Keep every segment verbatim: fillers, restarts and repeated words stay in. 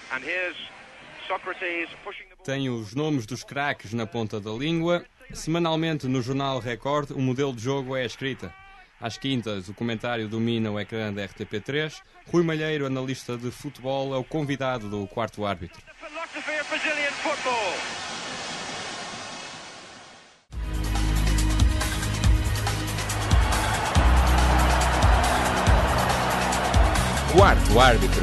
Tem os nomes dos craques na ponta da língua. Semanalmente no jornal Record, o modelo de jogo é a escrita. Às quintas, o comentário domina o ecrã da R T P três. Rui Malheiro, analista de futebol, é o convidado do quarto árbitro. Quarto árbitro.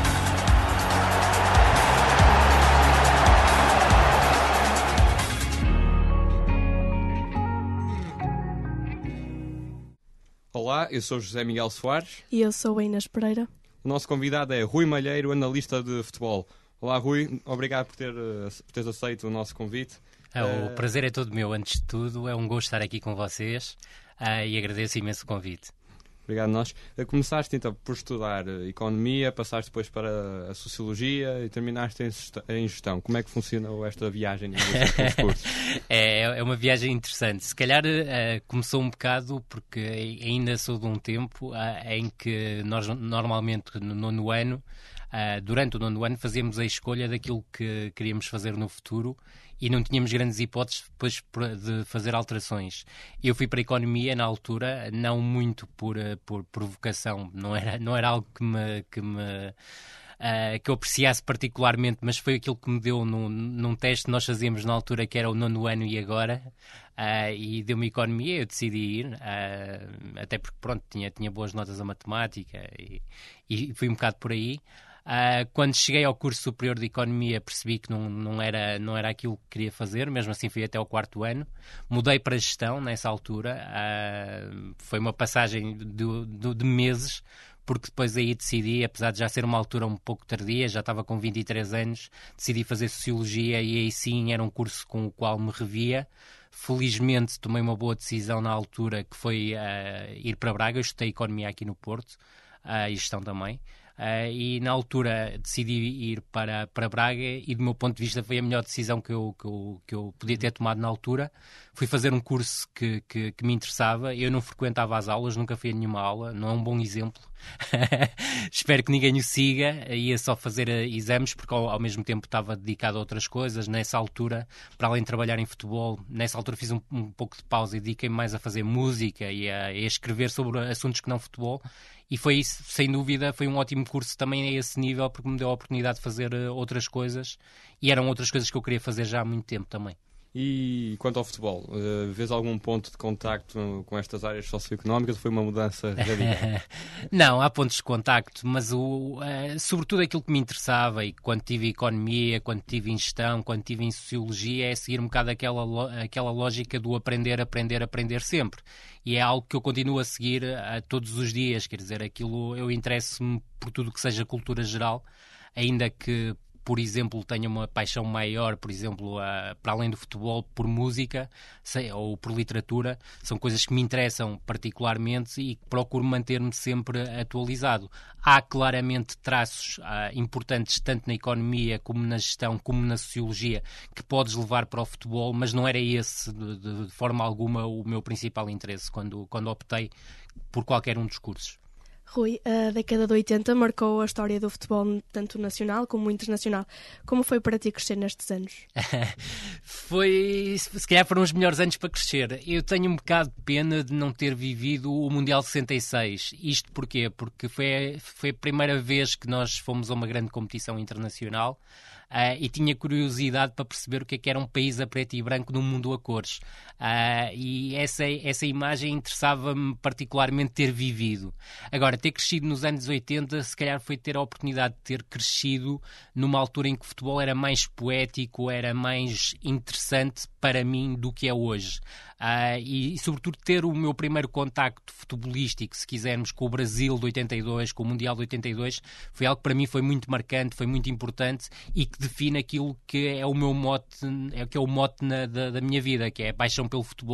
Olá, eu sou José Miguel Soares. E eu sou a Inês Pereira. O nosso convidado é Rui Malheiro, analista de futebol. Olá, Rui. Obrigado por, ter, por teres aceito o nosso convite. É, o uh... prazer é todo meu. Antes de tudo, é um gosto estar aqui com vocês uh, e agradeço imenso o convite. Obrigado a nós. Começaste então por estudar Economia, passaste depois para a Sociologia e terminaste em Gestão. Como é que funcionou esta viagem nestes cursos? É, é uma viagem interessante. Se calhar uh, começou um bocado porque ainda sou de um tempo uh, em que nós normalmente no nono ano, uh, durante o nono ano, fazíamos a escolha daquilo que queríamos fazer no futuro e não tínhamos grandes hipóteses depois de fazer alterações. Eu fui para a Economia na altura, não muito por, por provocação, não era, não era algo que me... Que me Uh, que eu apreciasse particularmente, mas foi aquilo que me deu num, num teste que nós fazíamos na altura, que era o nono ano e agora, uh, e deu-me Economia, eu decidi ir, uh, até porque pronto, tinha, tinha boas notas a matemática e, e fui um bocado por aí. Uh, quando cheguei ao curso superior de Economia percebi que não, não, era, não era aquilo que queria fazer, mesmo assim fui até ao quarto ano. Mudei para Gestão nessa altura, uh, foi uma passagem de, de, de meses, porque depois aí decidi, apesar de já ser uma altura um pouco tardia, já estava com vinte e três anos, decidi fazer Sociologia e aí sim era um curso com o qual me revia. Felizmente tomei uma boa decisão na altura, que foi uh, ir para Braga. Eu estudei Economia aqui no Porto, uh, e Gestão também. Uh, e na altura decidi ir para, para Braga e do meu ponto de vista foi a melhor decisão que eu, que eu, que eu podia ter tomado na altura. Fui fazer um curso que, que, que me interessava. Eu não frequentava as aulas, nunca fui a nenhuma aula, não é um bom exemplo. Espero que ninguém o siga. Ia só fazer exames porque ao, ao mesmo tempo estava dedicado a outras coisas. Nessa altura, para além de trabalhar em futebol, nessa altura fiz um, um pouco de pausa e dediquei-me mais a fazer música e a, a escrever sobre assuntos que não futebol. E foi isso, sem dúvida, foi um ótimo curso também a esse nível, porque me deu a oportunidade de fazer uh, outras coisas, e eram outras coisas que eu queria fazer já há muito tempo também. E quanto ao futebol, uh, vês algum ponto de contacto com estas áreas socioeconómicas ou foi uma mudança radical? Não, há pontos de contacto, mas o, uh, sobretudo aquilo que me interessava, e quando tive Economia, quando tive em Gestão, quando tive em Sociologia, é seguir um bocado aquela, aquela lógica do aprender, aprender, aprender sempre. E é algo que eu continuo a seguir a todos os dias, quer dizer, aquilo eu interesso-me por tudo que seja cultura geral, ainda que, por exemplo, tenha uma paixão maior, por exemplo, uh, para além do futebol, por música sei, ou por literatura, são coisas que me interessam particularmente e que procuro manter-me sempre atualizado. Há claramente traços uh, importantes, tanto na Economia como na Gestão, como na Sociologia, que podes levar para o futebol, mas não era esse, de, de forma alguma, o meu principal interesse quando, quando optei por qualquer um dos cursos. Rui, a década de oitenta marcou a história do futebol tanto nacional como internacional. Como foi para ti crescer nestes anos? Foi, se calhar foram os melhores anos para crescer. Eu tenho um bocado de pena de não ter vivido o Mundial de sessenta e seis. Isto porquê? Porque foi, foi a primeira vez que nós fomos a uma grande competição internacional. Uh, e tinha curiosidade para perceber o que é que era um país a preto e branco num mundo a cores. Uh, e essa, essa imagem interessava-me particularmente ter vivido. Agora, ter crescido nos anos oitenta, se calhar foi ter a oportunidade de ter crescido numa altura em que o futebol era mais poético, era mais interessante para mim do que é hoje. Uh, e, e, sobretudo, ter o meu primeiro contacto futebolístico, se quisermos, com o Brasil de oitenta e dois, com o Mundial de oitenta e dois, foi algo que para mim foi muito marcante, foi muito importante e que define aquilo que é o meu mote, é, que é o mote na, da, da minha vida, que é a paixão pelo futebol,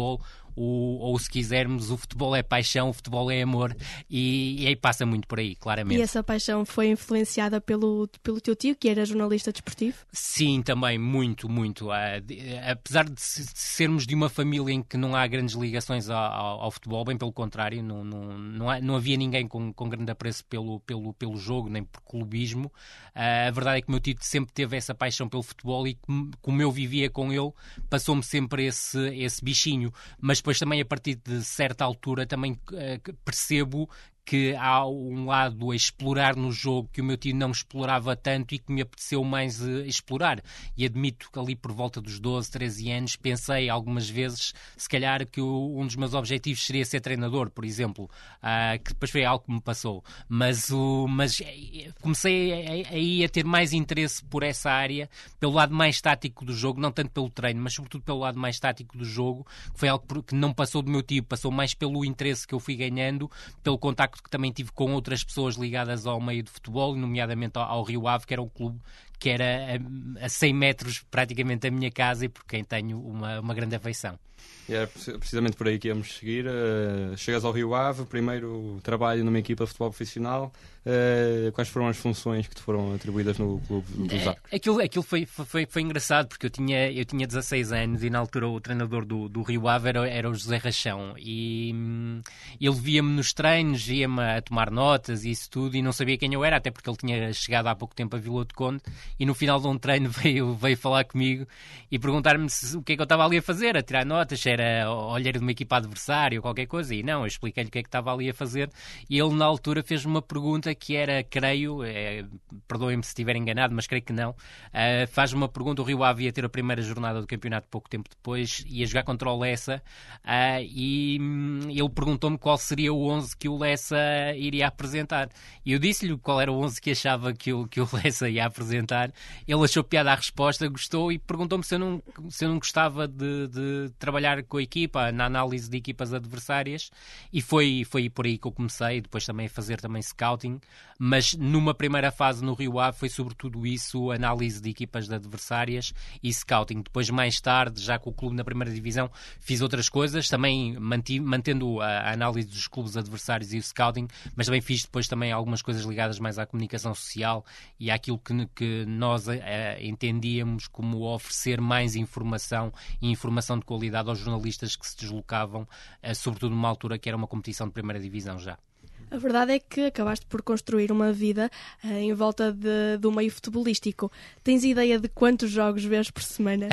o, ou se quisermos, o futebol é paixão, o futebol é amor, e, e aí passa muito por aí, claramente. E essa paixão foi influenciada pelo, pelo teu tio, que era jornalista desportivo? Sim, também, muito, muito. Uh, de, apesar de sermos de uma família em que não há grandes ligações ao, ao, ao futebol, bem pelo contrário, não, não, não, há, não havia ninguém com, com grande apreço pelo, pelo, pelo jogo, nem por clubismo. Uh, a verdade é que o meu tio sempre teve essa paixão pelo futebol e como eu vivia com ele, passou-me sempre esse, esse bichinho. Mas depois também, a partir de certa altura, também uh, percebo que há um lado a explorar no jogo que o meu tio não explorava tanto e que me apeteceu mais uh, explorar. E admito que ali por volta dos doze, treze anos pensei algumas vezes, se calhar, que o, um dos meus objetivos seria ser treinador, por exemplo, uh, que depois foi algo que me passou. Mas, uh, mas comecei aí a, a, a ter mais interesse por essa área, pelo lado mais tático do jogo, não tanto pelo treino, mas sobretudo pelo lado mais tático do jogo, que foi algo que não passou do meu tio, passou mais pelo interesse que eu fui ganhando, pelo contacto que também tive com outras pessoas ligadas ao meio de futebol, nomeadamente ao, ao Rio Ave, que era um clube que era a, a cem metros praticamente da minha casa e por quem tenho uma, uma grande afeição. E era precisamente por aí que íamos seguir. Uh, chegas ao Rio Ave, primeiro trabalho numa equipa de futebol profissional. Uh, quais foram as funções que te foram atribuídas no clube dos Arcos? Aquilo, aquilo foi, foi, foi engraçado, porque eu tinha, eu tinha dezasseis anos e na altura o treinador do, do Rio Ave era, era o José Rachão e hum, ele via-me nos treinos, via-me a tomar notas e isso tudo e não sabia quem eu era, até porque ele tinha chegado há pouco tempo a Vila de Conde e no final de um treino veio, veio falar comigo e perguntar-me se, o que é que eu estava ali a fazer, a tirar notas, se era olheiro de uma equipa adversária ou qualquer coisa, e não, eu expliquei-lhe o que é que estava ali a fazer e ele na altura fez-me uma pergunta que era, creio, é, perdoem-me se estiver enganado, mas creio que não, uh, faz-me uma pergunta, o Rio Ave ia ter a primeira jornada do campeonato pouco tempo depois, ia jogar contra o Lessa, uh, e hum, ele perguntou-me qual seria o onze que o Lessa iria apresentar, e eu disse-lhe qual era o onze que achava que o, que o Lessa ia apresentar, ele achou piada a resposta, gostou e perguntou-me se eu não, se eu não gostava de, de trabalhar com a equipa, na análise de equipas adversárias, e foi, foi por aí que eu comecei, depois também a fazer também scouting, mas numa primeira fase no Rio Ave foi sobretudo isso, análise de equipas de adversárias e scouting. Depois, mais tarde, já com o clube na primeira divisão, fiz outras coisas, também manti, mantendo a análise dos clubes adversários e o scouting, mas também fiz depois também algumas coisas ligadas mais à comunicação social e àquilo que, que nós uh, entendíamos como oferecer mais informação e informação de qualidade aos jornalistas que se deslocavam, uh, sobretudo numa altura que era uma competição de primeira divisão já. A verdade é que acabaste por construir uma vida uh, em volta de, do meio futebolístico. Tens ideia de quantos jogos vês por semana?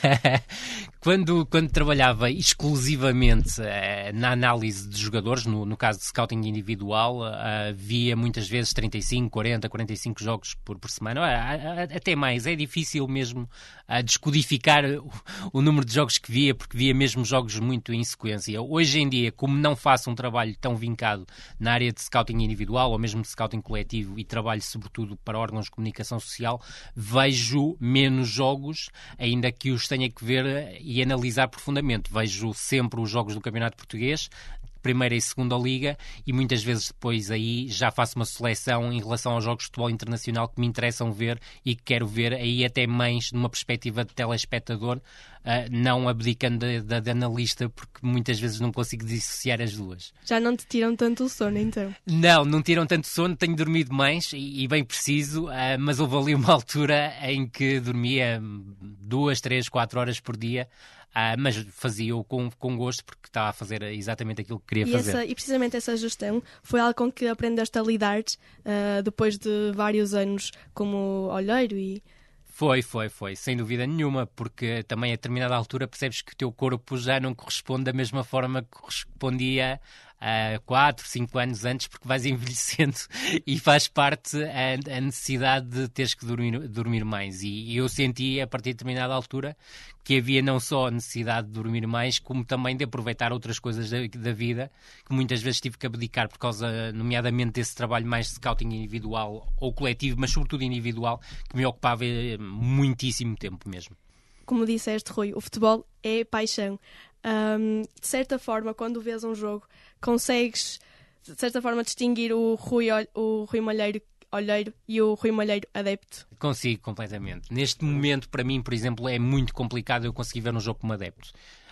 quando, quando trabalhava exclusivamente uh, na análise de jogadores, no, no caso de scouting individual, uh, via muitas vezes trinta e cinco, quarenta, quarenta e cinco jogos por, por semana. Uh, até mais. É difícil mesmo uh, descodificar o, o número de jogos que via, porque via mesmo jogos muito em sequência. Hoje em dia, como não faço um trabalho tão vincado na área de scouting individual ou mesmo de scouting coletivo e trabalho sobretudo para órgãos de comunicação social, vejo menos jogos, ainda que os tenha que ver e analisar profundamente. Vejo sempre os jogos do Campeonato Português, Primeira e Segunda Liga, e muitas vezes depois aí já faço uma seleção em relação aos jogos de futebol internacional que me interessam ver e que quero ver aí até mais numa perspectiva de telespectador, uh, não abdicando da de, de analista, porque muitas vezes não consigo dissociar as duas. Já não te tiram tanto o sono, então? Não, não tiram tanto sono, tenho dormido mais e, e bem preciso, uh, mas houve ali uma altura em que dormia duas, três, quatro horas por dia. Ah, mas fazia-o com, com gosto porque estava a fazer exatamente aquilo que queria e fazer. Essa, e precisamente essa gestão foi algo com que aprendeste a lidar uh, depois de vários anos como olheiro e... Foi, foi, foi, sem dúvida nenhuma, porque também a determinada altura percebes que o teu corpo já não corresponde da mesma forma que correspondia há quatro, cinco anos antes, porque vais envelhecendo e faz parte a, a necessidade de teres que dormir, dormir mais. E, e eu senti a partir de determinada altura que havia não só a necessidade de dormir mais, como também de aproveitar outras coisas da, da vida, que muitas vezes tive que abdicar por causa, nomeadamente, desse trabalho mais de scouting individual ou coletivo, mas sobretudo individual, que me ocupava muitíssimo tempo mesmo. Como disseste, Rui, o futebol é paixão. Um, de certa forma, quando vês um jogo, consegues, de certa forma, distinguir o Rui, o Rui Malheiro olheiro e o Rui Malheiro adepto? Consigo, completamente. Neste momento, para mim, por exemplo, é muito complicado eu conseguir ver um jogo como adepto.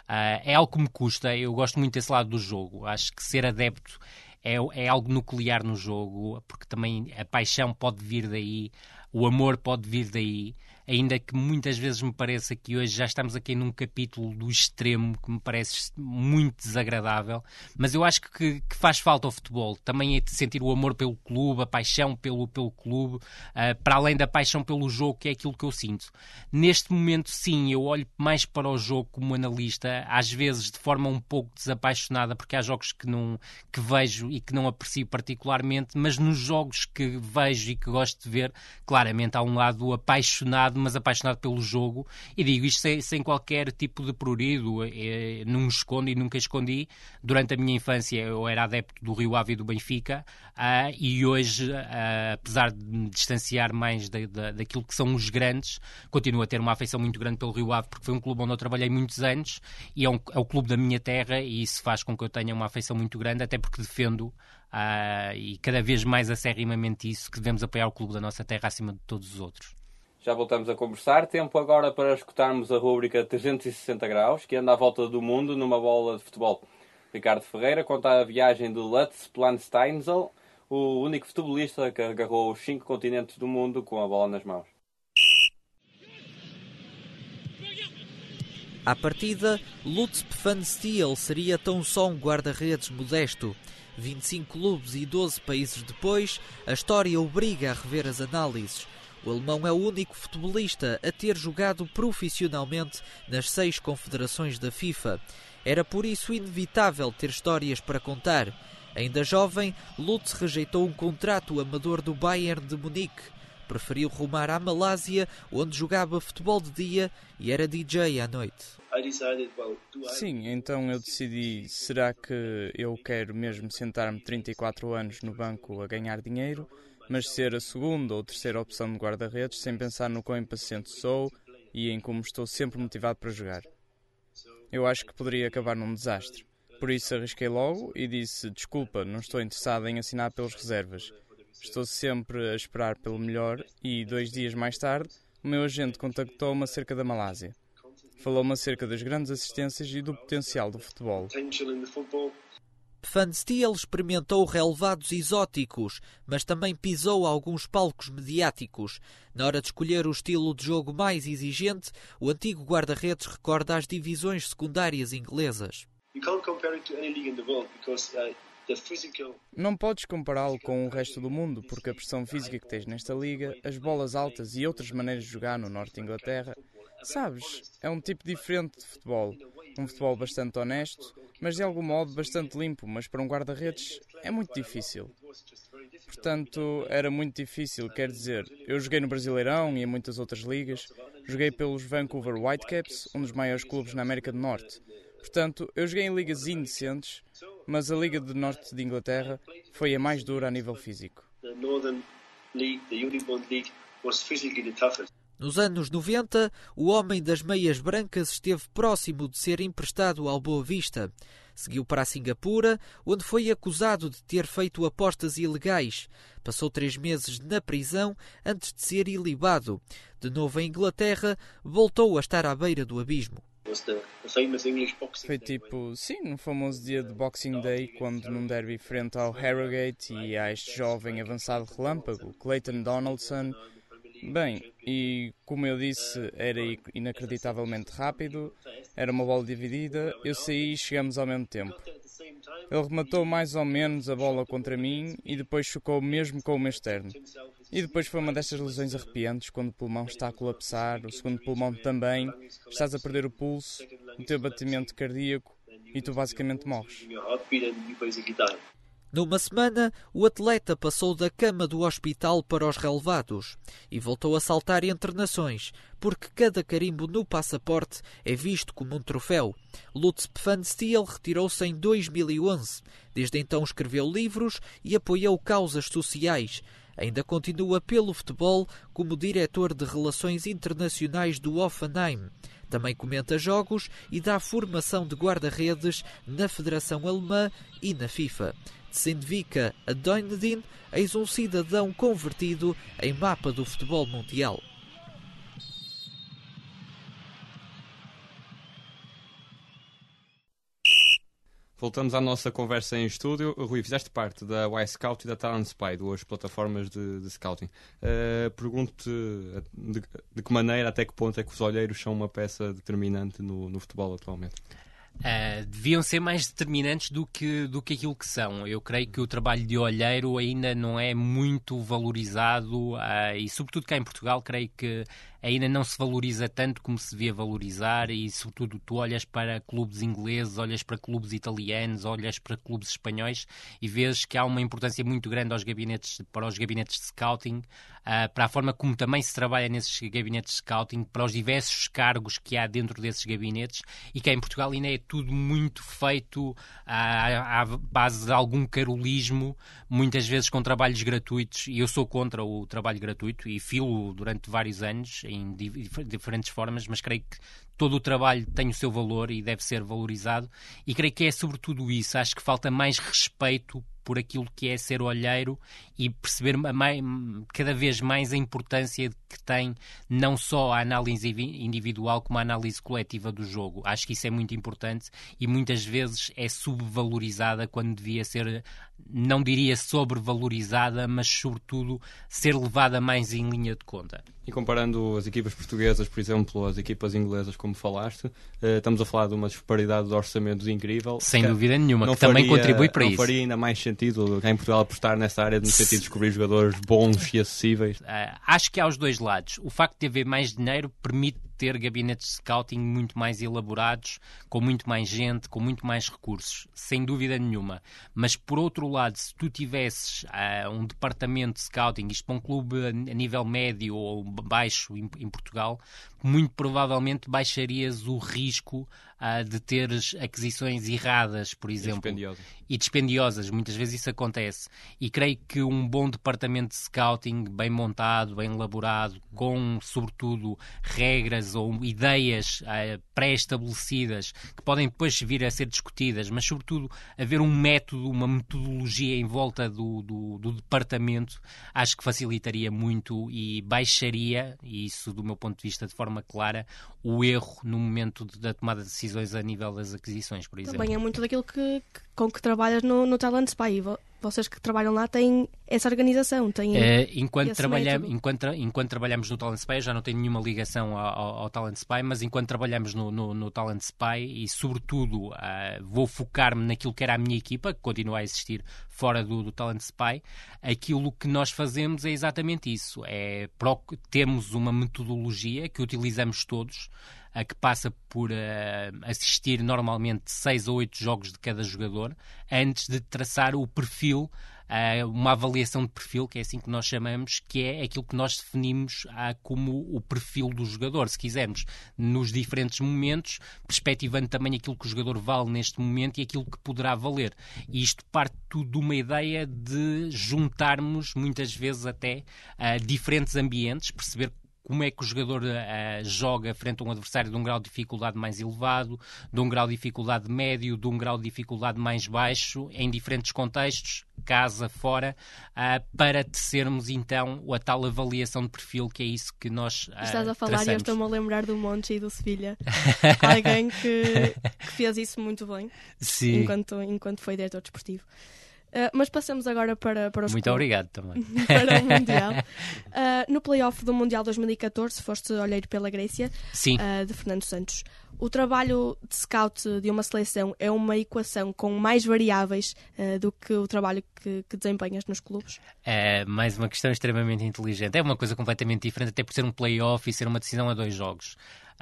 Uh, é algo que me custa, eu gosto muito desse lado do jogo. Acho que ser adepto é, é algo nuclear no jogo, porque também a paixão pode vir daí, o amor pode vir daí, ainda que muitas vezes me pareça que hoje já estamos aqui num capítulo do extremo que me parece muito desagradável, mas eu acho que, que faz falta ao futebol, também é de sentir o amor pelo clube, a paixão pelo, pelo clube, uh, para além da paixão pelo jogo, que é aquilo que eu sinto. Neste momento, sim, eu olho mais para o jogo como analista, às vezes de forma um pouco desapaixonada, porque há jogos que, não, que vejo e que não aprecio particularmente, mas nos jogos que vejo e que gosto de ver, claramente há um lado apaixonado, mas apaixonado pelo jogo, e digo isto sem, sem qualquer tipo de prurido, é, não me escondo e nunca escondi. Durante a minha infância eu era adepto do Rio Ave e do Benfica, uh, e hoje, uh, apesar de me distanciar mais da, da, daquilo que são os grandes, continuo a ter uma afeição muito grande pelo Rio Ave, porque foi um clube onde eu trabalhei muitos anos, e é, um, é o clube da minha terra, e isso faz com que eu tenha uma afeição muito grande, até porque defendo, uh, e cada vez mais acerrimamente isso, que devemos apoiar o clube da nossa terra acima de todos os outros. Já voltamos a conversar. Tempo agora para escutarmos a rúbrica trezentos e sessenta graus, que anda à volta do mundo numa bola de futebol. Ricardo Ferreira conta a viagem de Lutz Plansteinsel, o único futebolista que agarrou os cinco continentes do mundo com a bola nas mãos. À partida, Lutz Pfannstiel seria tão só um guarda-redes modesto. vinte e cinco clubes e doze países depois, a história obriga a rever as análises. O alemão é o único futebolista a ter jogado profissionalmente nas seis confederações da FIFA. Era por isso inevitável ter histórias para contar. Ainda jovem, Lutz rejeitou um contrato amador do Bayern de Munique. Preferiu rumar à Malásia, onde jogava futebol de dia e era D J à noite. Sim, então eu decidi, será que eu quero mesmo sentar-me trinta e quatro anos no banco a ganhar dinheiro, mas ser a segunda ou terceira opção de guarda-redes sem pensar no quão impaciente sou e em como estou sempre motivado para jogar. Eu acho que poderia acabar num desastre. Por isso arrisquei logo e disse, desculpa, não estou interessado em assinar pelas reservas. Estou sempre a esperar pelo melhor e, dois dias mais tarde, o meu agente contactou-me acerca da Malásia. Falou-me acerca das grandes assistências e do potencial do futebol. Pfannstiel experimentou relevados exóticos, mas também pisou alguns palcos mediáticos. Na hora de escolher o estilo de jogo mais exigente, o antigo guarda-redes recorda as divisões secundárias inglesas. Não podes compará-lo com o resto do mundo, porque a pressão física que tens nesta liga, as bolas altas e outras maneiras de jogar no norte de Inglaterra, sabes, é um tipo diferente de futebol. Um futebol bastante honesto, mas de algum modo bastante limpo, mas para um guarda-redes é muito difícil. Portanto, era muito difícil, quer dizer, eu joguei no Brasileirão e em muitas outras ligas, joguei pelos Vancouver Whitecaps, um dos maiores clubes na América do Norte. Portanto, eu joguei em ligas indecentes, mas a Liga do Norte de Inglaterra foi a mais dura a nível físico. Nos anos noventa, o homem das meias brancas esteve próximo de ser emprestado ao Boa Vista. Seguiu para a Singapura, onde foi acusado de ter feito apostas ilegais. Passou três meses na prisão antes de ser ilibado. De novo em Inglaterra, voltou a estar à beira do abismo. Foi tipo, sim, no famoso dia de Boxing Day, quando num derby frente ao Harrogate e a este jovem avançado relâmpago, Clayton Donaldson. Bem, e como eu disse, era inacreditavelmente rápido, era uma bola dividida, eu saí e chegamos ao mesmo tempo. Ele rematou mais ou menos a bola contra mim e depois chocou mesmo com o meu externo. E depois foi uma destas lesões arrepiantes, quando o pulmão está a colapsar, o segundo pulmão também, estás a perder o pulso, o teu batimento cardíaco e tu basicamente morres. Numa semana, o atleta passou da cama do hospital para os relevados e voltou a saltar entre nações, porque cada carimbo no passaporte é visto como um troféu. Lutz Pfannstiel retirou-se em dois mil e onze. Desde então escreveu livros e apoiou causas sociais. Ainda continua pelo futebol como diretor de Relações Internacionais do Hoffenheim. Também comenta jogos e dá formação de guarda-redes na Federação Alemã e na FIFA. De Sandvika a Dunedin, eis um cidadão convertido em mapa do futebol mundial. Voltamos à nossa conversa em estúdio. Rui, fizeste parte da Y-Scout e da Talent Spy, duas plataformas de, de scouting. Uh, Pergunto-te de, de que maneira, até que ponto é que os olheiros são uma peça determinante no, no futebol atualmente? Uh, deviam ser mais determinantes do que, do que aquilo que são. Eu creio que o trabalho de olheiro ainda não é muito valorizado uh, e, sobretudo cá em Portugal, creio que ainda não se valoriza tanto como se devia valorizar e, sobretudo, tu olhas para clubes ingleses, olhas para clubes italianos, olhas para clubes espanhóis e vês que há uma importância muito grande aos gabinetes, para os gabinetes de scouting, uh, para a forma como também se trabalha nesses gabinetes de scouting, para os diversos cargos que há dentro desses gabinetes e que em Portugal ainda é tudo muito feito à, à base de algum carolismo, muitas vezes com trabalhos gratuitos, e eu sou contra o trabalho gratuito e filo durante vários anos em diferentes formas, mas creio que todo o trabalho tem o seu valor e deve ser valorizado, e creio que é sobretudo isso. Acho que falta mais respeito por aquilo que é ser olheiro e perceber mais, cada vez mais a importância que tem não só a análise individual como a análise coletiva do jogo. Acho que isso é muito importante e muitas vezes é subvalorizada quando devia ser, não diria sobrevalorizada, mas sobretudo ser levada mais em linha de conta. E comparando as equipas portuguesas, por exemplo, às equipas inglesas, como falaste, estamos a falar de uma disparidade de orçamentos incrível. Sem que dúvida nenhuma, que faria, também contribui para não isso. Não faria ainda mais sentido cá em Portugal apostar nessa área no sentido de descobrir jogadores bons e acessíveis? Uh, acho que há os dois lados. O facto de haver mais dinheiro permite ter gabinetes de scouting muito mais elaborados, com muito mais gente, com muito mais recursos, sem dúvida nenhuma. Mas, por outro lado, se tu tivesses uh, um departamento de scouting, isto para um clube a nível médio ou baixo em, em Portugal, muito provavelmente baixarias o risco uh, de teres aquisições erradas, por exemplo. E dispendiosas. E dispendiosas, muitas vezes isso acontece. E creio que um bom departamento de scouting, bem montado, bem elaborado, com, sobretudo, regras ou ideias uh, pré-estabelecidas, que podem depois vir a ser discutidas, mas, sobretudo, haver um método, uma metodologia em volta do, do, do departamento, acho que facilitaria muito e baixaria, e isso, do meu ponto de vista, de forma clara, o erro no momento de, da tomada de decisões a nível das aquisições, por exemplo. Também é muito daquilo que, que, com que trabalhas no, no Talent Spy. Vocês que trabalham lá têm essa organização, têm uh, enquanto, trabalham, enquanto, enquanto trabalhamos no Talent Spy, eu já não tenho nenhuma ligação ao, ao, ao Talent Spy, mas enquanto trabalhamos no, no, no Talent Spy e, sobretudo, uh, vou focar-me naquilo que era a minha equipa, que continua a existir fora do, do Talent Spy, aquilo que nós fazemos é exatamente isso. É, temos uma metodologia que utilizamos todos, a que passa por uh, assistir normalmente seis ou oito jogos de cada jogador, antes de traçar o perfil, uh, uma avaliação de perfil, que é assim que nós chamamos, que é aquilo que nós definimos uh, como o perfil do jogador, se quisermos, nos diferentes momentos, perspectivando também aquilo que o jogador vale neste momento e aquilo que poderá valer. E isto parte tudo de uma ideia de juntarmos, muitas vezes até, uh, diferentes ambientes, perceber como é que o jogador uh, joga frente a um adversário de um grau de dificuldade mais elevado, de um grau de dificuldade médio, de um grau de dificuldade mais baixo, em diferentes contextos, casa, fora, uh, para tecermos então a tal avaliação de perfil, que é isso que nós uh, Estás a falar traçamos. E eu estou-me a lembrar do Monte e do Sevilha. Alguém que, que fez isso muito bem. Sim. Enquanto, enquanto foi diretor desportivo. Uh, mas passamos agora para, para os Muito clubes. obrigado também. Para o Mundial. Uh, no play-off do Mundial dois mil e catorze, foste olheiro pela Grécia, Sim. Uh, de Fernando Santos. O trabalho de scout de uma seleção é uma equação com mais variáveis uh, do que o trabalho que, que desempenhas nos clubes? É mais uma questão extremamente inteligente. É uma coisa completamente diferente, até por ser um play-off e ser uma decisão a dois jogos.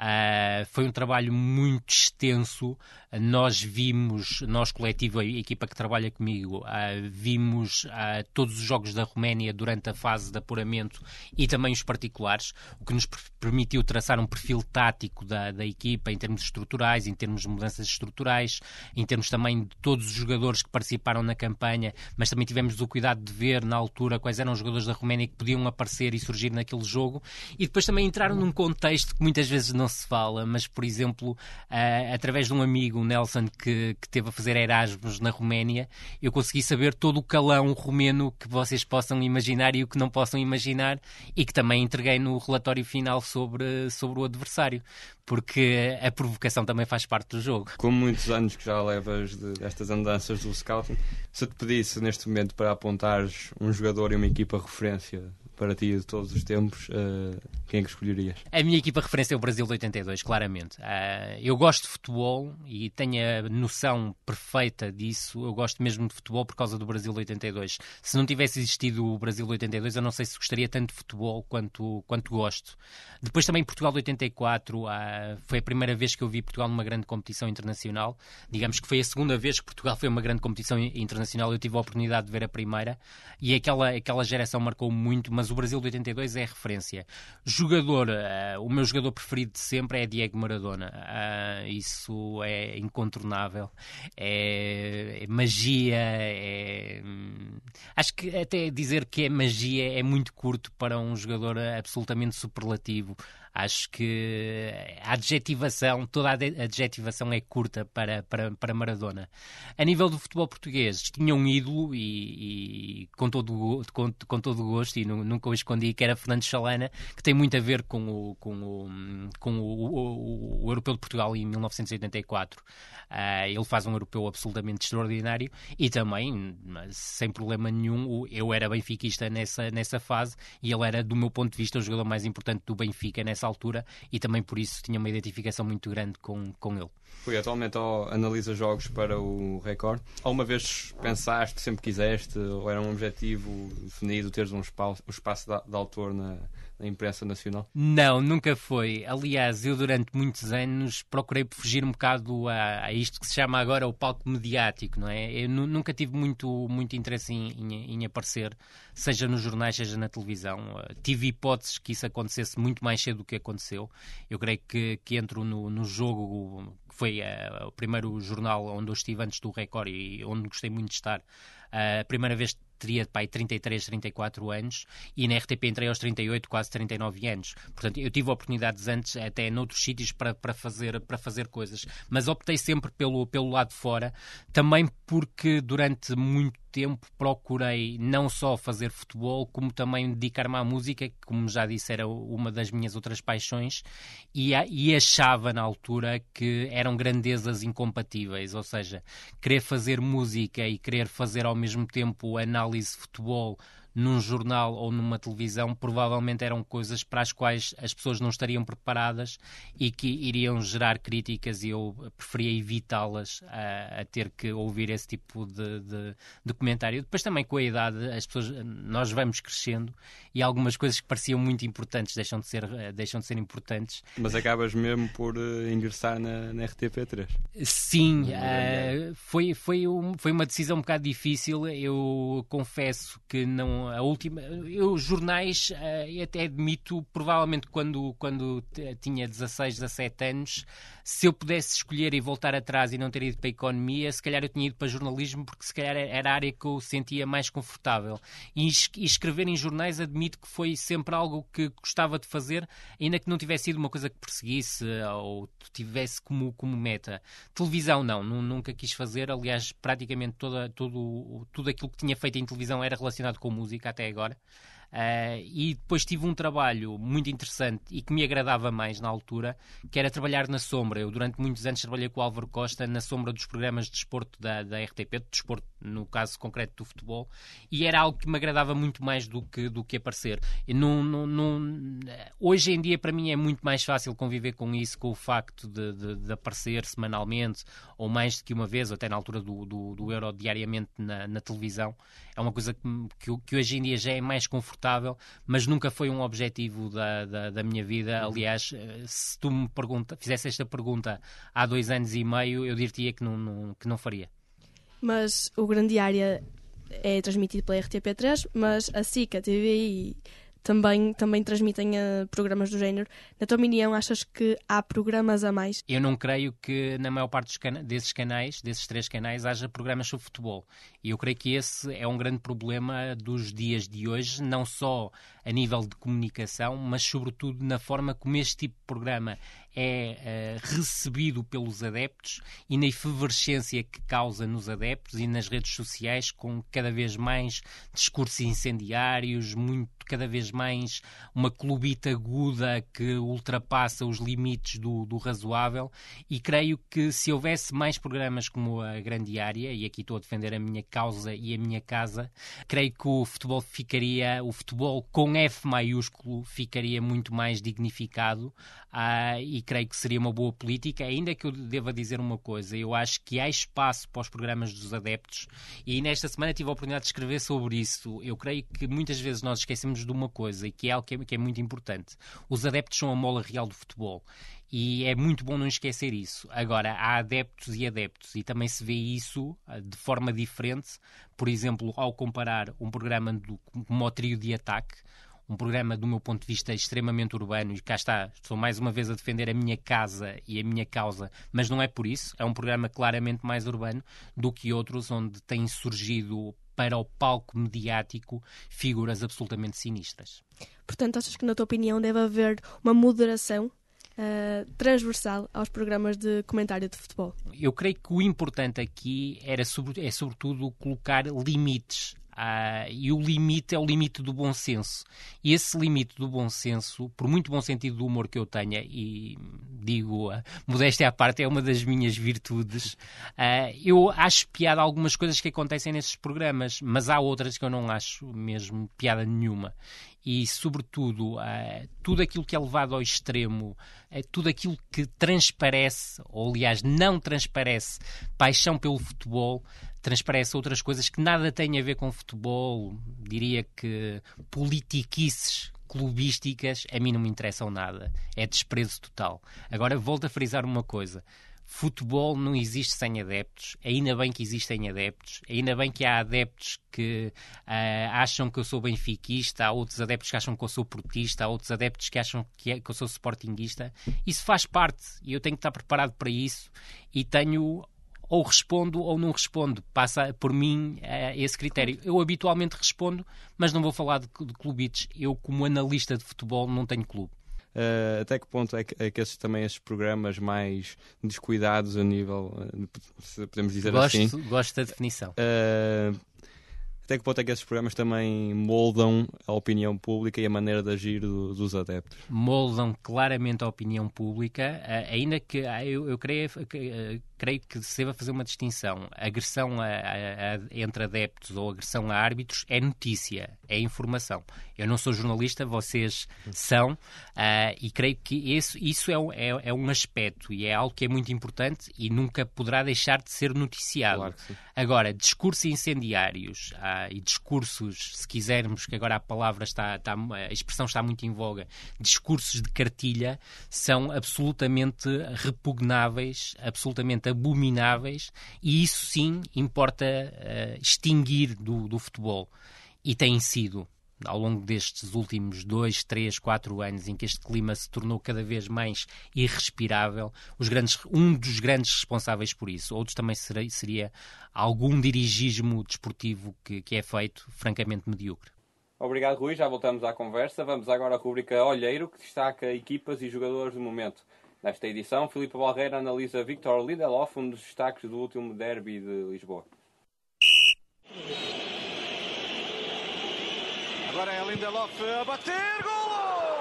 Uh, foi um trabalho muito extenso. Nós vimos, nós coletivo, a equipa que trabalha comigo, uh, vimos uh, todos os jogos da Roménia durante a fase de apuramento e também os particulares, o que nos permitiu traçar um perfil tático da, da equipa em termos estruturais, em termos de mudanças estruturais, em termos também de todos os jogadores que participaram na campanha, mas também tivemos o cuidado de ver na altura quais eram os jogadores da Roménia que podiam aparecer e surgir naquele jogo, e depois também entraram num contexto que muitas vezes não não se fala, mas, por exemplo, uh, através de um amigo, o Nelson, que, que teve a fazer Erasmus na Roménia, eu consegui saber todo o calão romeno que vocês possam imaginar e o que não possam imaginar, e que também entreguei no relatório final sobre, sobre o adversário, porque a provocação também faz parte do jogo. Com muitos anos que já levas de, destas andanças do scouting, se eu te pedisse neste momento para apontares um jogador e uma equipa referência para ti de todos os tempos, uh, quem é que escolherias? A minha equipa referência é o Brasil de oitenta e dois, claramente. Uh, eu gosto de futebol e tenho a noção perfeita disso. Eu gosto mesmo de futebol por causa do Brasil de oitenta e dois. Se não tivesse existido o Brasil de oitenta e dois, eu não sei se gostaria tanto de futebol quanto, quanto gosto. Depois também Portugal de oitenta e quatro, uh, foi a primeira vez que eu vi Portugal numa grande competição internacional. Digamos que foi a segunda vez que Portugal foi uma grande competição internacional. Eu tive a oportunidade de ver a primeira e aquela, aquela geração marcou muito, mas o Brasil de oitenta e dois é a referência. Jogador, uh, o meu jogador preferido de sempre é Diego Maradona. Uh, isso é incontornável. É, é magia. É... Acho que até dizer que é magia é muito curto para um jogador absolutamente superlativo. Acho que a adjetivação, toda a adjetivação é curta para, para, para Maradona. A nível do futebol português, tinha um ídolo e, e com, todo, com, com todo o gosto, e nunca o escondi, que era Fernando Chalana, que tem muito a ver com o, com o, com o, o, o Europeu de Portugal em mil novecentos e oitenta e quatro. Uh, ele faz um europeu absolutamente extraordinário e também, sem problema nenhum, eu era benfiquista nessa, nessa fase e ele era, do meu ponto de vista, o jogador mais importante do Benfica nessa altura e também por isso tinha uma identificação muito grande com, com ele. Foi atualmente ao analisa jogos para o Record. Alguma vez pensaste, sempre quiseste, ou era um objetivo definido, teres um espaço, um espaço de, de autor na, na imprensa nacional? Não, nunca foi. Aliás, eu durante muitos anos procurei fugir um bocado a, a isto que se chama agora o palco mediático, não é? Eu nu, nunca tive muito, muito interesse em, em, em aparecer, seja nos jornais, seja na televisão. Uh, tive hipóteses que isso acontecesse muito mais cedo do que aconteceu. Eu creio que, que entro no, no jogo, que foi uh, o primeiro jornal onde eu estive antes do Record e onde gostei muito de estar. Uh, a primeira vez teria pai, trinta e três, trinta e quatro anos e na R T P entrei aos trinta e oito, quase trinta e nove anos. Portanto, eu tive oportunidades antes, até noutros sítios, para, para, fazer, para fazer coisas. Mas optei sempre pelo, pelo lado de fora, também porque durante muito tempo procurei não só fazer futebol, como também dedicar-me à música, que, como já disse, era uma das minhas outras paixões, e, e achava na altura que eram grandezas incompatíveis, ou seja, querer fazer música e querer fazer ao mesmo tempo análise de futebol num jornal ou numa televisão provavelmente eram coisas para as quais as pessoas não estariam preparadas e que iriam gerar críticas e eu preferia evitá-las a, a ter que ouvir esse tipo de, de, de comentário. Depois também com a idade as pessoas, nós vamos crescendo e algumas coisas que pareciam muito importantes deixam de ser, deixam de ser importantes. Mas acabas mesmo por uh, ingressar na, na R T P três? Sim, uh, foi, foi, um, foi uma decisão um bocado difícil. Eu confesso que não a última, eu jornais uh, até admito, provavelmente quando, quando t- tinha dezasseis, dezassete anos, se eu pudesse escolher e voltar atrás e não ter ido para a economia, se calhar eu tinha ido para jornalismo porque se calhar era a área que eu sentia mais confortável. E, es- e escrever em jornais admito que foi sempre algo que gostava de fazer, ainda que não tivesse sido uma coisa que perseguisse ou tivesse como, como meta. Televisão não, nunca quis fazer, aliás praticamente toda, todo, tudo aquilo que tinha feito em televisão era relacionado com música até agora. Uh, e depois tive um trabalho muito interessante e que me agradava mais na altura, que era trabalhar na sombra. Eu durante muitos anos trabalhei com o Álvaro Costa na sombra dos programas de desporto da, da R T P, de desporto no caso concreto do futebol, e era algo que me agradava muito mais do que, do que aparecer. E não, não, não... Hoje em dia para mim é muito mais fácil conviver com isso, com o facto de, de, de aparecer semanalmente ou mais do que uma vez, ou até na altura do, do, do Euro diariamente na, na televisão. É uma coisa que, que, que hoje em dia já é mais confortável, mas nunca foi um objetivo da, da, da minha vida. Aliás, se tu me pergunta, fizesse esta pergunta há dois anos e meio, eu diria que não, não, que não faria. Mas o Grande Área é transmitido pela R T P três, mas a SIC, a T V I também, também transmitem uh, programas do género. Na tua opinião, achas que há programas a mais? Eu não creio que na maior parte dos cana- desses canais, desses três canais, haja programas sobre futebol. E eu creio que esse é um grande problema dos dias de hoje, não só a nível de comunicação, mas sobretudo na forma como este tipo de programa é uh, recebido pelos adeptos e na efervescência que causa nos adeptos e nas redes sociais, com cada vez mais discursos incendiários, muito, cada vez mais uma clubite aguda que ultrapassa os limites do, do razoável, e creio que se houvesse mais programas como a Grande Área, e aqui estou a defender a minha causa e a minha casa, creio que o futebol ficaria, o futebol com F maiúsculo ficaria muito mais dignificado, ah, e creio que seria uma boa política, ainda que eu deva dizer uma coisa, eu acho que há espaço para os programas dos adeptos, e nesta semana tive a oportunidade de escrever sobre isso. Eu creio que muitas vezes nós esquecemos de uma coisa, e que é algo que é, que é muito importante. Os adeptos são a mola real do futebol, e é muito bom não esquecer isso. Agora, há adeptos e adeptos, e também se vê isso de forma diferente, por exemplo, ao comparar um programa do, como o Trio de Ataque, um programa, do meu ponto de vista, extremamente urbano, e cá está, estou mais uma vez a defender a minha casa e a minha causa, mas não é por isso, é um programa claramente mais urbano do que outros, onde têm surgido para o palco mediático figuras absolutamente sinistras. Portanto, achas que, na tua opinião, deve haver uma moderação uh, transversal aos programas de comentário de futebol? Eu creio que o importante aqui era, sobre, é, sobretudo, colocar limites. Ah, e o limite é o limite do bom senso. E esse limite do bom senso, por muito bom sentido do humor que eu tenha, e digo, a modéstia à parte, é uma das minhas virtudes, ah, eu acho piada algumas coisas que acontecem nesses programas, mas há outras que eu não acho mesmo piada nenhuma. E, sobretudo, uh, tudo aquilo que é levado ao extremo, uh, tudo aquilo que transparece, ou aliás não transparece, paixão pelo futebol, transparece outras coisas que nada têm a ver com futebol, diria que politiquices clubísticas, a mim não me interessam nada. É desprezo total. Agora, volto a frisar uma coisa. Futebol não existe sem adeptos, ainda bem que existem adeptos, ainda bem que há adeptos que uh, acham que eu sou benfiquista, há outros adeptos que acham que eu sou portista, há outros adeptos que acham que, é, que eu sou sportinguista. Isso faz parte e eu tenho que estar preparado para isso, e tenho, ou respondo ou não respondo, passa por mim uh, esse critério. Eu habitualmente respondo, mas não vou falar de, de clubites. Eu, como analista de futebol, não tenho clube. Uh, até que ponto é que, é que esses, também esses programas mais descuidados a nível, se podemos dizer gosto, assim... Gosto da definição. Uh, até que ponto é que esses programas também moldam a opinião pública e a maneira de agir do, dos adeptos? Moldam claramente a opinião pública, uh, ainda que uh, eu, eu creio, uh, creio que se deva fazer uma distinção. A agressão a, a, a, entre adeptos ou agressão a árbitros é notícia, é informação. Eu não sou jornalista, vocês são, uh, e creio que isso, isso é, é, é um aspecto e é algo que é muito importante e nunca poderá deixar de ser noticiado. Claro que sim. Agora, discursos incendiários uh, e discursos, se quisermos, que agora a palavra está, está, a expressão está muito em voga, discursos de cartilha, são absolutamente repugnáveis, absolutamente abomináveis, e isso sim importa uh, extinguir do, do futebol. E tem sido, ao longo destes últimos dois, três, quatro anos, em que este clima se tornou cada vez mais irrespirável, os grandes, um dos grandes responsáveis por isso. Outros também seria, seria algum dirigismo desportivo que, que é feito francamente medíocre. Obrigado, Rui. Já voltamos à conversa. Vamos agora à rubrica Olheiro, que destaca equipas e jogadores do momento. Nesta edição, Filipe Barreira analisa Victor Lindelof, um dos destaques do último derby de Lisboa. Agora é Lindelof a bater, golo!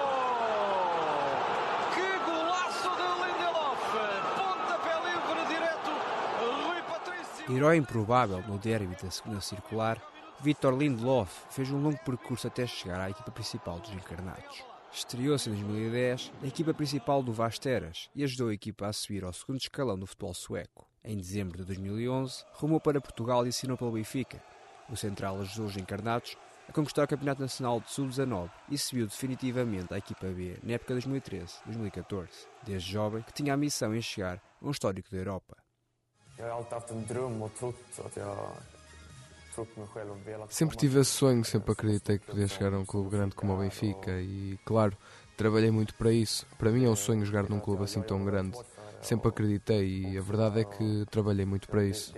Que golaço de Lindelof! Pontapé livre direto, Rui Patrício! Herói improvável no derby da segunda circular, Victor Lindelof fez um longo percurso até chegar à equipa principal dos encarnados. Estreou-se em dois mil e dez na equipa principal do Vasteras e ajudou a equipa a subir ao segundo escalão do futebol sueco. Em dezembro de dois mil e onze, rumou para Portugal e assinou pelo Benfica. O central ajudou os encarnados a conquistar o Campeonato Nacional de sub dezanove e subiu definitivamente à equipa B na época dois mil e treze dois mil e catorze, desde jovem que tinha a missão em chegar a um histórico da Europa. Jag har alltid haft en dröm och trott att jag Sempre tive esse sonho, sempre acreditei que podia chegar a um clube grande como o Benfica e, claro, trabalhei muito para isso. Para mim é um sonho jogar num clube assim tão grande. Sempre acreditei e a verdade é que trabalhei muito para isso.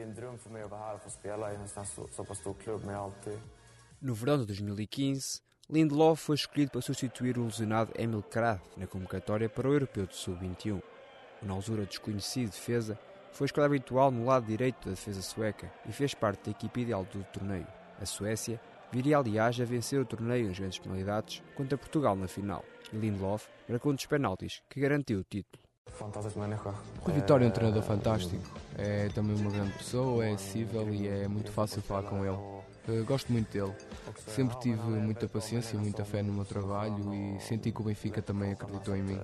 No verão de dois mil e quinze, Lindelof foi escolhido para substituir o lesionado Emil Kraf na convocatória para o Europeu de sub vinte e um. O na altura desconhecido defesa foi escolha habitual no lado direito da defesa sueca e fez parte da equipe ideal do torneio. A Suécia viria aliás a vencer o torneio nas grandes penalidades contra Portugal na final e Lindelof marcou um dos penaltis que garantiu o título. O Vitória é um treinador fantástico, é também uma grande pessoa, é acessível e é muito fácil falar com ele. Eu gosto muito dele, sempre tive muita paciência e muita fé no meu trabalho e senti que o Benfica também acreditou em mim.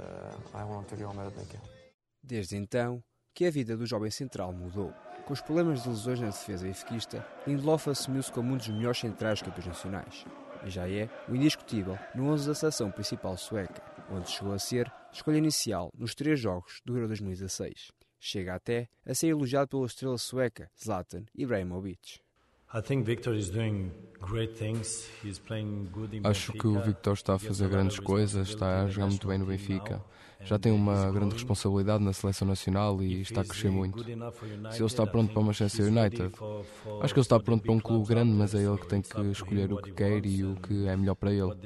Desde então, que a vida do jovem central mudou. Com os problemas de lesões na defesa benfiquista, Lindelof assumiu-se como um dos melhores centrais campeões nacionais. E já é o indiscutível no onze da seleção principal sueca, onde chegou a ser escolha inicial nos três jogos do Euro dois mil e dezasseis. Chega até a ser elogiado pela estrela sueca Zlatan Ibrahimovic. Acho que o Victor está a fazer grandes coisas, está a jogar muito bem no Benfica. Já tem uma grande responsabilidade na seleção nacional e está a crescer muito. Se ele está pronto para o Manchester United, acho que ele está pronto para um clube grande, mas é ele que tem que escolher o que quer e o que é melhor para ele.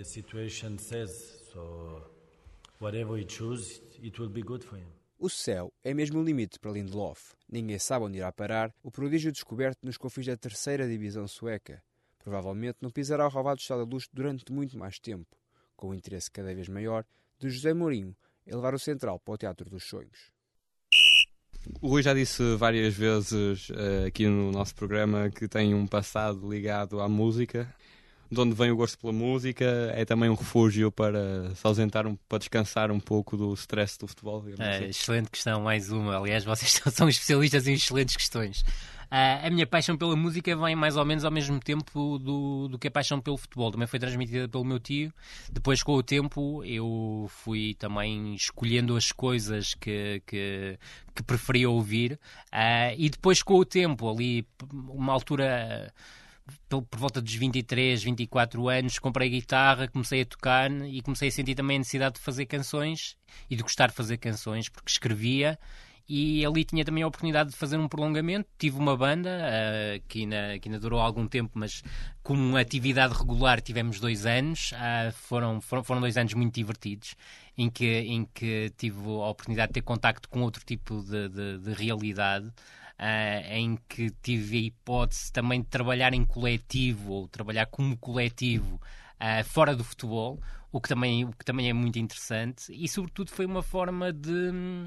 O céu é mesmo o limite para Lindelof. Ninguém sabe onde irá parar o prodígio descoberto nos confins da terceira divisão sueca. Provavelmente não pisará o relvado do Estádio da Luz durante muito mais tempo, com o interesse cada vez maior de José Mourinho em levar o Central para o Teatro dos Sonhos. O Rui já disse várias vezes uh, aqui no nosso programa que tem um passado ligado à música. De onde vem o gosto pela música, é também um refúgio para se ausentar, um, para descansar um pouco do stress do futebol. É, assim. Excelente questão, mais uma. Aliás, vocês são especialistas em excelentes questões. Uh, a minha paixão pela música vem mais ou menos ao mesmo tempo do, do que a paixão pelo futebol. Também foi transmitida pelo meu tio. Depois, com o tempo, eu fui também escolhendo as coisas que, que, que preferia ouvir. Uh, e depois, com o tempo, ali, uma altura... por volta dos vinte e três, vinte e quatro anos, comprei guitarra, comecei a tocar e comecei a sentir também a necessidade de fazer canções e de gostar de fazer canções, porque escrevia e ali tinha também a oportunidade de fazer um prolongamento. Tive uma banda uh, que, ainda, que ainda durou algum tempo, mas como atividade regular tivemos dois anos. Uh, foram, foram, foram dois anos muito divertidos, em que, em que tive a oportunidade de ter contacto com outro tipo de, de, de realidade. Uh, em que tive a hipótese também de trabalhar em coletivo ou trabalhar como coletivo uh, fora do futebol, o que, também, o que também é muito interessante e sobretudo foi uma forma de,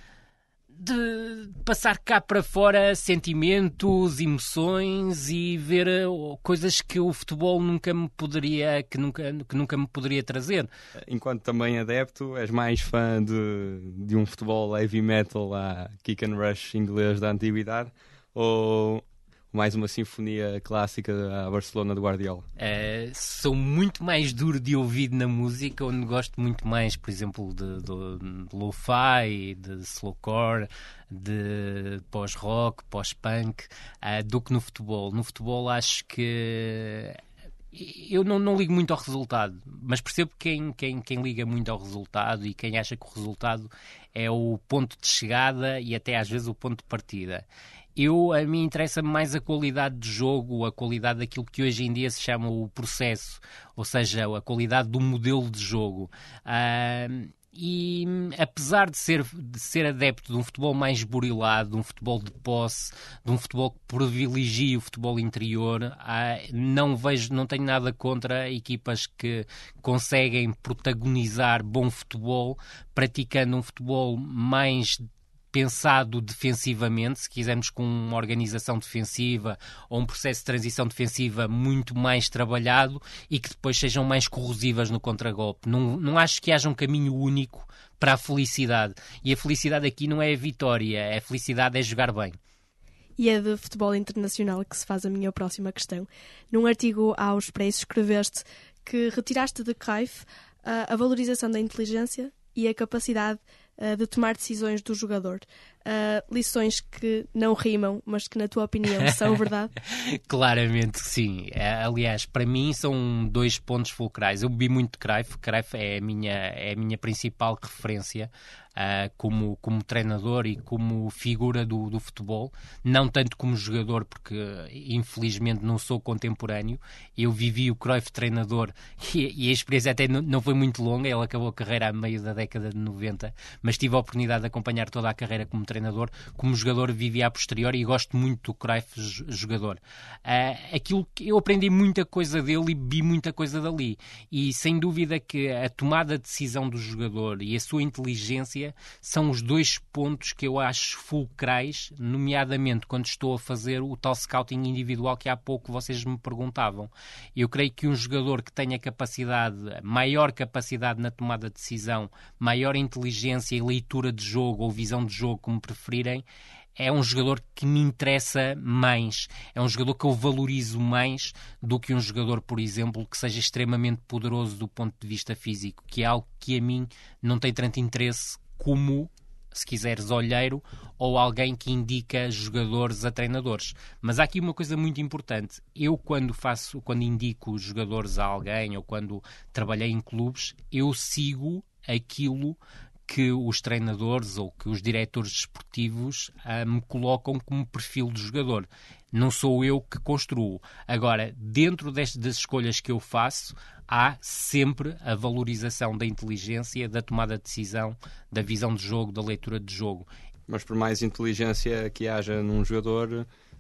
de passar cá para fora sentimentos, emoções e ver uh, coisas que o futebol nunca me poderia, que nunca, que nunca me poderia trazer. Enquanto também adepto, és mais fã de, de um futebol heavy metal à kick and rush inglês da antiguidade ou mais uma sinfonia clássica à Barcelona do Guardiola? Uh, sou muito mais duro de ouvido na música, onde gosto muito mais, por exemplo, de, de, de lo-fi, de slowcore, de pós-rock, pós-punk, uh, do que no futebol. No futebol acho que... Eu não, não ligo muito ao resultado, mas percebo quem, quem, quem liga muito ao resultado e quem acha que o resultado é o ponto de chegada e até às vezes o ponto de partida. Eu, a mim interessa-me mais a qualidade de jogo, a qualidade daquilo que hoje em dia se chama o processo, ou seja, a qualidade do modelo de jogo. Uh, e apesar de ser, de ser adepto de um futebol mais burilado, de um futebol de posse, de um futebol que privilegia o futebol interior, uh, não vejo, não tenho nada contra equipas que conseguem protagonizar bom futebol, praticando um futebol mais pensado defensivamente, se quisermos com uma organização defensiva ou um processo de transição defensiva muito mais trabalhado e que depois sejam mais corrosivas no contragolpe. Não, não acho que haja um caminho único para a felicidade. E a felicidade aqui não é a vitória, a felicidade é jogar bem. E é de futebol internacional que se faz a minha próxima questão. Num artigo ao Expresso escreveste que retiraste de Cruyff uh, a valorização da inteligência e a capacidade uh, de tomar decisões do jogador. Uh, lições que não rimam, mas que, na tua opinião, são verdade? Claramente sim. Aliás, para mim são dois pontos fulcrais. Eu bebi muito de Cruyff. Cruyff é a minha, é a minha principal referência uh, como, como treinador e como figura do, do futebol. Não tanto como jogador, porque infelizmente não sou contemporâneo. Eu vivi o Cruyff treinador e, e a experiência até não, não foi muito longa. Ele acabou a carreira a meio da década de noventa, mas tive a oportunidade de acompanhar toda a carreira como treinador. Como jogador vivi a posteriori e gosto muito do Cruyff jogador. Uh, aquilo que eu aprendi muita coisa dele e vi muita coisa dali, e sem dúvida que a tomada de decisão do jogador e a sua inteligência são os dois pontos que eu acho fulcrais, nomeadamente quando estou a fazer o tal scouting individual que há pouco vocês me perguntavam. Eu creio que um jogador que tenha capacidade, maior capacidade na tomada de decisão, maior inteligência e leitura de jogo ou visão de jogo, como preferirem, é um jogador que me interessa mais. É um jogador que eu valorizo mais do que um jogador, por exemplo, que seja extremamente poderoso do ponto de vista físico, que é algo que a mim não tem tanto interesse como, se quiseres, olheiro ou alguém que indica jogadores a treinadores. Mas há aqui uma coisa muito importante. Eu, quando faço, quando indico jogadores a alguém ou quando trabalhei em clubes, eu sigo aquilo que os treinadores ou que os diretores desportivos ah, me colocam como perfil de jogador. Não sou eu que construo. Agora, dentro destas das escolhas que eu faço, há sempre a valorização da inteligência, da tomada de decisão, da visão de jogo, da leitura de jogo. Mas por mais inteligência que haja num jogador,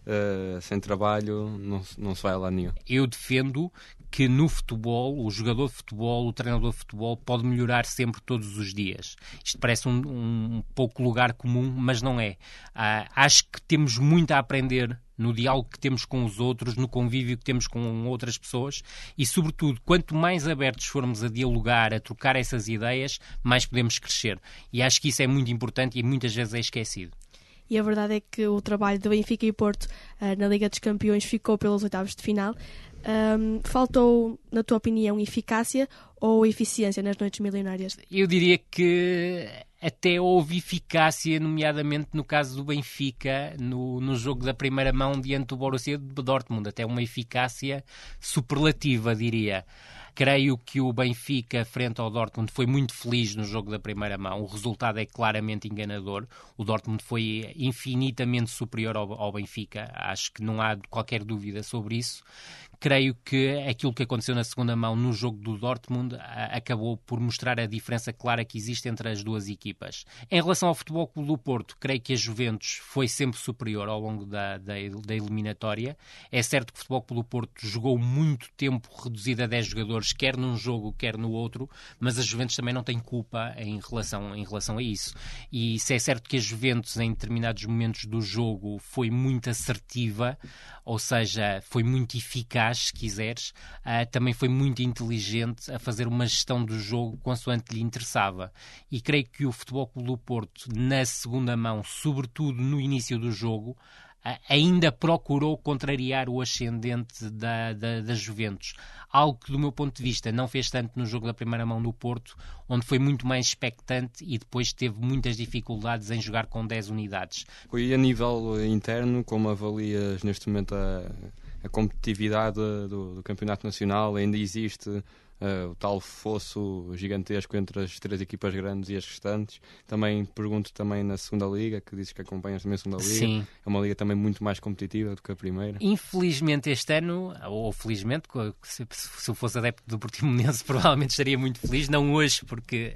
uh, sem trabalho, não, não se vai lá nenhum. Eu defendo que no futebol, o jogador de futebol, o treinador de futebol pode melhorar sempre todos os dias. Isto parece um, um pouco lugar comum, mas não é. Uh, acho que temos muito a aprender no diálogo que temos com os outros, no convívio que temos com outras pessoas e, sobretudo, quanto mais abertos formos a dialogar, a trocar essas ideias, mais podemos crescer. E acho que isso é muito importante e muitas vezes é esquecido. E a verdade é que o trabalho de Benfica e Porto uh, na Liga dos Campeões ficou pelos oitavos de final. Um, faltou, na tua opinião, eficácia ou eficiência nas noites milionárias? Eu diria que até houve eficácia, nomeadamente no caso do Benfica, no, no jogo da primeira mão diante do Borussia de Dortmund. Até uma eficácia superlativa, diria. Creio que o Benfica, frente ao Dortmund, foi muito feliz no jogo da primeira mão. O resultado é claramente enganador. O Dortmund foi infinitamente superior ao, ao Benfica. Acho que não há qualquer dúvida sobre isso. Creio que aquilo que aconteceu na segunda mão no jogo do Dortmund acabou por mostrar a diferença clara que existe entre as duas equipas. Em relação ao Futebol Clube do Porto, creio que a Juventus foi sempre superior ao longo da, da, da eliminatória. É certo que o Futebol Clube do Porto jogou muito tempo reduzido a dez jogadores, quer num jogo, quer no outro, mas a Juventus também não tem culpa em relação, em relação a isso. E se é certo que a Juventus, em determinados momentos do jogo, foi muito assertiva, ou seja, foi muito eficaz, se quiseres, uh, também foi muito inteligente a fazer uma gestão do jogo consoante lhe interessava. E creio que o Futebol Clube do Porto, na segunda mão, sobretudo no início do jogo, uh, ainda procurou contrariar o ascendente da, da, da Juventus. Algo que, do meu ponto de vista, não fez tanto no jogo da primeira mão do Porto, onde foi muito mais expectante e depois teve muitas dificuldades em jogar com dez unidades. E a nível interno, como avalias neste momento a... a competitividade do, do campeonato nacional? Ainda existe uh, o tal fosso gigantesco entre as três equipas grandes e as restantes? Também pergunto também na segunda liga, que dizes que acompanhas também a segunda liga. Sim. É uma liga também muito mais competitiva do que a primeira. Infelizmente este ano, ou felizmente, se, se eu fosse adepto do Portimonense provavelmente estaria muito feliz, não hoje porque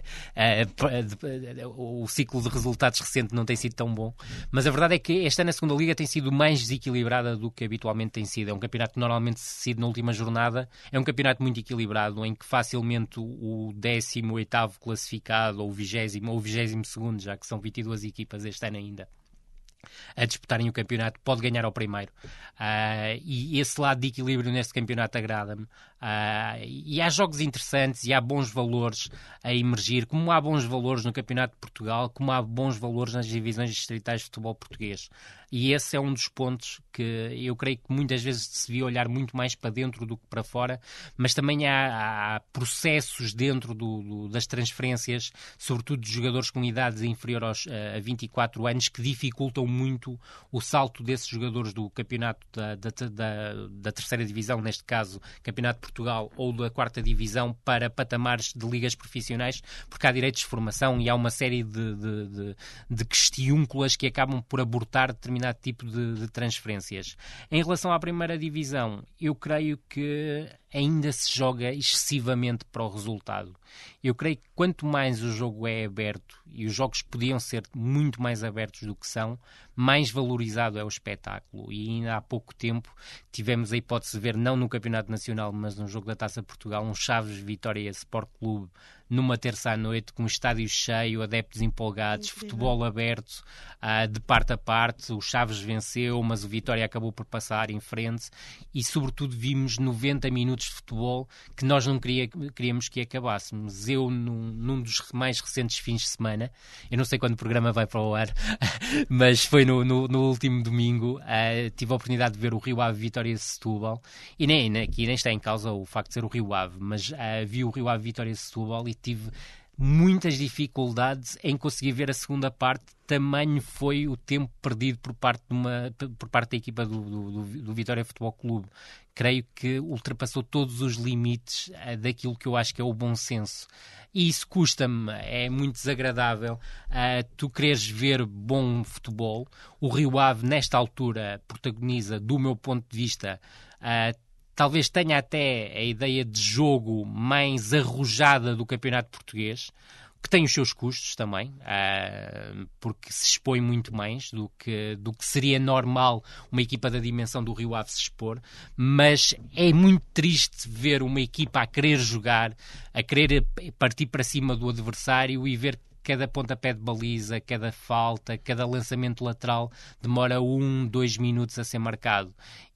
uh, o ciclo de resultados recente não tem sido tão bom, mas a verdade é que este ano a segunda liga tem sido mais desequilibrada do que habitualmente tem sido. É um campeonato que normalmente decidido na última jornada, é um campeonato muito equilibrado, em que facilmente o décimo oitavo classificado, ou o vigésimo, ou o vigésimo segundo, já que são vinte e duas equipas este ano ainda a disputarem o campeonato, pode ganhar ao primeiro. Uh, e esse lado de equilíbrio neste campeonato agrada-me. Uh, e há jogos interessantes e há bons valores a emergir, como há bons valores no Campeonato de Portugal, como há bons valores nas divisões distritais de futebol português. E esse é um dos pontos que eu creio que muitas vezes se devia olhar muito mais para dentro do que para fora, mas também há, há processos dentro do, do, das transferências, sobretudo de jogadores com idades inferior aos, a vinte e quatro anos, que dificultam muito o salto desses jogadores do campeonato da, da, da, da terceira divisão, neste caso Campeonato de Portugal, ou da quarta divisão, para patamares de ligas profissionais, porque há direitos de formação e há uma série de, de, de, de questiúnculas que acabam por abortar determinado tipo de, de transferências. Em relação à primeira divisão, eu creio que ainda se joga excessivamente para o resultado. Eu creio que quanto mais o jogo é aberto, e os jogos podiam ser muito mais abertos do que são, mais valorizado é o espetáculo. E ainda há pouco tempo tivemos a hipótese de ver, não no Campeonato Nacional, mas num jogo da Taça Portugal, um Chaves Vitória Sport Clube, numa terça à noite, com o estádio cheio, adeptos empolgados, Incrível. Futebol aberto, uh, de parte a parte. O Chaves venceu, mas o Vitória acabou por passar em frente, e sobretudo vimos noventa minutos de futebol que nós não queria, queríamos que acabássemos. Eu, num, num dos mais recentes fins de semana, eu não sei quando o programa vai para o ar, mas foi no, no, no último domingo, uh, tive a oportunidade de ver o Rio Ave Vitória de Setúbal, e nem, aqui nem está em causa o facto de ser o Rio Ave, mas uh, vi o Rio Ave Vitória de Setúbal e tive muitas dificuldades em conseguir ver a segunda parte. Tamanho foi o tempo perdido por parte, de uma, por parte da equipa do, do, do Vitória Futebol Clube. Creio que ultrapassou todos os limites uh, daquilo que eu acho que é o bom senso. E isso custa-me, é muito desagradável. Uh, tu queres ver bom futebol. O Rio Ave, nesta altura, protagoniza, do meu ponto de vista, uh, talvez tenha até a ideia de jogo mais arrojada do campeonato português, que tem os seus custos também, uh, porque se expõe muito mais do que, do que seria normal uma equipa da dimensão do Rio Ave se expor, mas é muito triste ver uma equipa a querer jogar, a querer partir para cima do adversário e ver cada pontapé de baliza, cada falta, cada lançamento lateral demora um, dois minutos a ser marcado.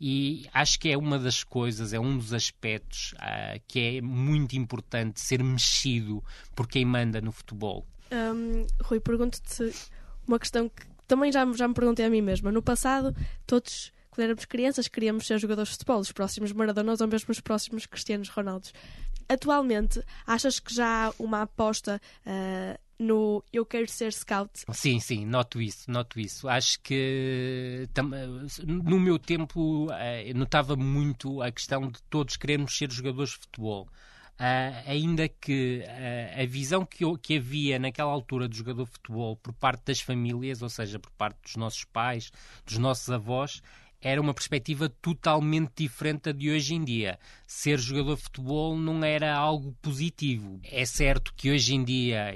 E acho que é uma das coisas, é um dos aspectos uh, que é muito importante ser mexido por quem manda no futebol. Um, Rui, pergunto-te uma questão que também já, já me perguntei a mim mesma. No passado, todos, quando éramos crianças, queríamos ser jogadores de futebol, os próximos Maradonas ou mesmo os próximos Cristianos Ronaldos. Atualmente, achas que já há uma aposta uh, no eu quero ser scout? Sim, sim, noto isso, noto isso. Acho que tam, no meu tempo uh, notava muito a questão de todos querermos ser jogadores de futebol. Uh, ainda que uh, a visão que, eu, que havia naquela altura do jogador de futebol por parte das famílias, ou seja, por parte dos nossos pais, dos nossos avós, era uma perspectiva totalmente diferente da de hoje em dia. Ser jogador de futebol não era algo positivo. É certo que hoje em dia,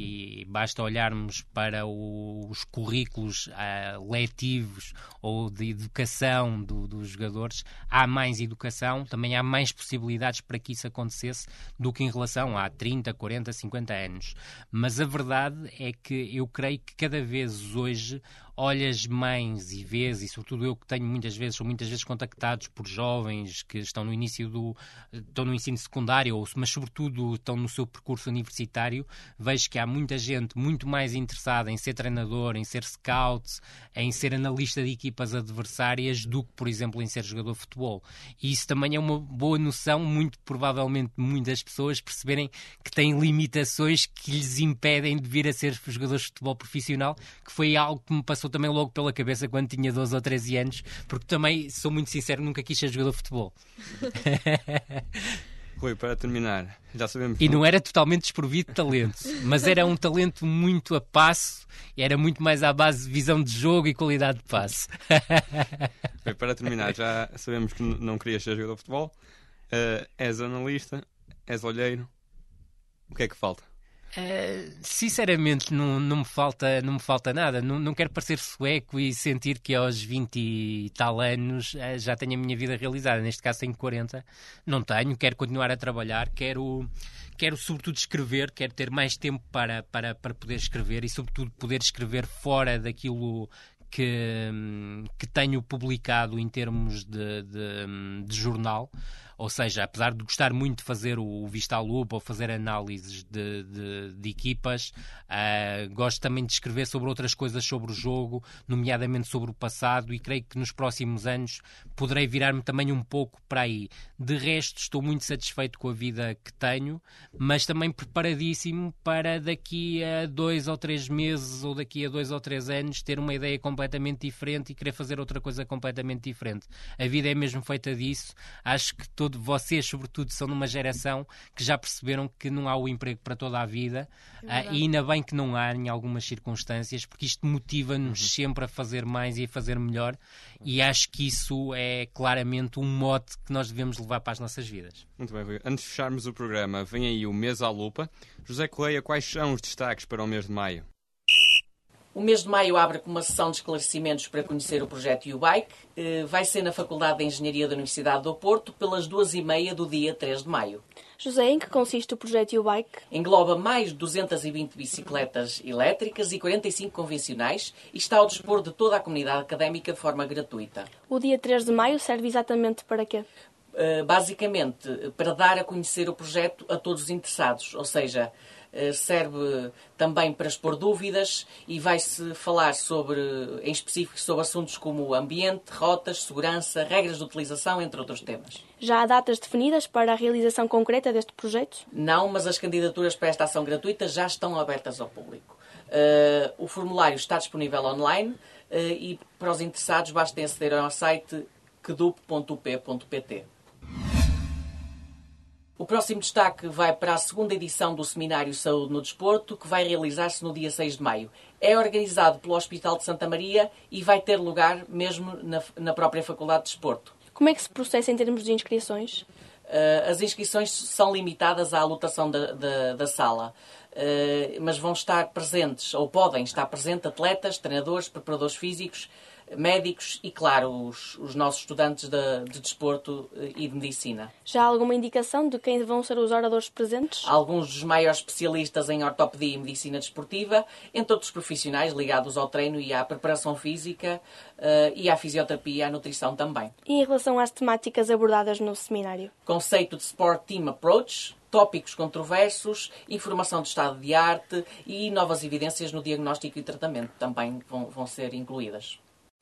e basta olharmos para os currículos uh, letivos ou de educação do, dos jogadores, há mais educação, também há mais possibilidades para que isso acontecesse do que em relação a trinta, quarenta, cinquenta anos. Mas a verdade é que eu creio que cada vez hoje olhas mães e vês, e sobretudo eu que tenho muitas vezes, sou muitas vezes contactados por jovens que estão no início do, estão no ensino secundário, mas sobretudo estão no seu percurso universitário, vejo que há muita gente muito mais interessada em ser treinador, em ser scout, em ser analista de equipas adversárias do que, por exemplo, em ser jogador de futebol. E isso também é uma boa noção, muito provavelmente muitas pessoas perceberem que têm limitações que lhes impedem de vir a ser jogadores de futebol profissional, que foi algo que me passou também logo pela cabeça quando tinha doze ou treze anos, porque também, sou muito sincero, nunca quis ser jogador de futebol. Rui, para terminar, já sabemos... E não era totalmente desprovido de talento, mas era um talento muito a passo, era muito mais à base de visão de jogo e qualidade de passe. Rui, para terminar, já sabemos que não querias ser jogador de futebol, uh, és analista, és olheiro, o que é que falta? Uh, sinceramente não, não, me falta, não me falta nada. Não, não quero parecer sueco e sentir que aos vinte e tal anos uh, já tenho a minha vida realizada. Neste caso tenho quarenta, não tenho, quero continuar a trabalhar, quero, quero sobretudo escrever, quero ter mais tempo para, para, para poder escrever e sobretudo poder escrever fora daquilo que, que tenho publicado em termos de, de, de jornal. Ou seja, apesar de gostar muito de fazer o Vista à Lupa ou fazer análises de, de, de equipas, uh, gosto também de escrever sobre outras coisas sobre o jogo, nomeadamente sobre o passado, e creio que nos próximos anos poderei virar-me também um pouco para aí. De resto, estou muito satisfeito com a vida que tenho, mas também preparadíssimo para daqui a dois ou três meses ou daqui a dois ou três anos ter uma ideia completamente diferente e querer fazer outra coisa completamente diferente. A vida é mesmo feita disso. Acho que todos vocês, sobretudo, são numa geração que já perceberam que não há o emprego para toda a vida, é uh, e ainda bem que não há em algumas circunstâncias, porque isto motiva-nos uhum. sempre a fazer mais e a fazer melhor, e acho que isso é claramente um mote que nós devemos levar para as nossas vidas. Muito bem, Rui. Antes de fecharmos o programa, vem aí o Mês à Lupa. José Coleia, quais são os destaques para o mês de maio? O mês de maio abre com uma sessão de esclarecimentos para conhecer o projeto U-Bike. Vai ser na Faculdade de Engenharia da Universidade do Porto, pelas duas e meia do dia três de maio. José, em que consiste o projeto U-Bike? Engloba mais de duzentas e vinte bicicletas elétricas e quarenta e cinco convencionais e está ao dispor de toda a comunidade académica de forma gratuita. O dia três de maio serve exatamente para quê? Basicamente, para dar a conhecer o projeto a todos os interessados, ou seja, serve também para expor dúvidas e vai-se falar sobre, em específico sobre assuntos como ambiente, rotas, segurança, regras de utilização, entre outros temas. Já há datas definidas para a realização concreta deste projeto? Não, mas as candidaturas para esta ação gratuita já estão abertas ao público. Uh, o formulário está disponível online uh, e para os interessados basta aceder ao site que d u p ponto u p ponto p t. O próximo destaque vai para a segunda edição do Seminário Saúde no Desporto, que vai realizar-se no dia seis de maio. É organizado pelo Hospital de Santa Maria e vai ter lugar mesmo na, na própria Faculdade de Desporto. Como é que se processa em termos de inscrições? Uh, as inscrições são limitadas à lotação da, da, da sala, uh, mas vão estar presentes, ou podem estar presentes, atletas, treinadores, preparadores físicos, médicos e, claro, os, os nossos estudantes de, de desporto e de medicina. Já há alguma indicação de quem vão ser os oradores presentes? Alguns dos maiores especialistas em ortopedia e medicina desportiva, entre outros profissionais ligados ao treino e à preparação física uh, e à fisioterapia e à nutrição também. E em relação às temáticas abordadas no seminário? Conceito de Sport Team Approach, tópicos controversos, informação de estado de arte e novas evidências no diagnóstico e tratamento também vão, vão ser incluídas.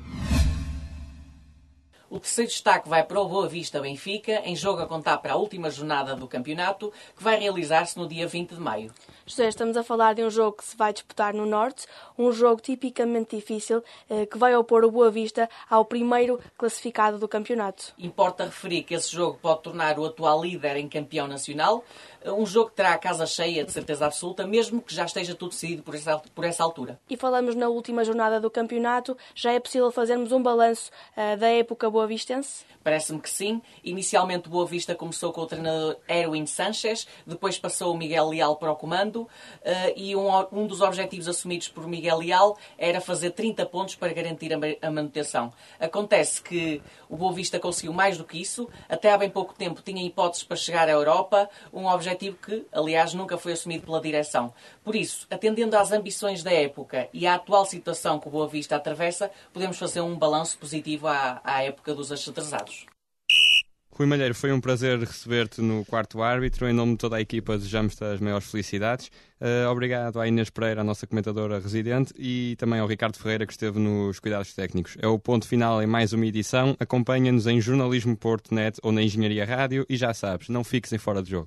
O terceiro destaque vai para o Boa Vista Benfica, em jogo a contar para a última jornada do campeonato, que vai realizar-se no dia vinte de maio. José, estamos a falar de um jogo que se vai disputar no Norte, um jogo tipicamente difícil, que vai opor o Boa Vista ao primeiro classificado do campeonato. Importa referir que esse jogo pode tornar o atual líder em campeão nacional, um jogo que terá a casa cheia de certeza absoluta, mesmo que já esteja tudo decidido por essa, por essa altura. E falamos na última jornada do campeonato, já é possível fazermos um balanço uh, da época boavistense? Parece-me que sim. Inicialmente o Boa Vista começou com o treinador Erwin Sanchez, depois passou o Miguel Leal para o comando uh, e um, um dos objetivos assumidos por Miguel Leal era fazer trinta pontos para garantir a, a manutenção. Acontece que o Boa Vista conseguiu mais do que isso, até há bem pouco tempo tinha hipóteses para chegar à Europa, um objetivo que, aliás, nunca foi assumido pela direção. Por isso, atendendo às ambições da época e à atual situação que o Boa Vista atravessa, podemos fazer um balanço positivo à, à época dos axetrezados. Rui Malheiro, foi um prazer receber-te no Quarto Árbitro. Em nome de toda a equipa, desejamos-te as maiores felicidades. Uh, obrigado à Inês Pereira, a nossa comentadora residente, e também ao Ricardo Ferreira, que esteve nos cuidados técnicos. É o ponto final em mais uma edição. Acompanha-nos em jornalismo ponto net ou na Engenharia Rádio e já sabes, não fiques em fora de jogo.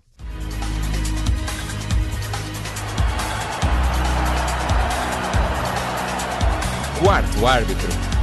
Quarto Árbitro.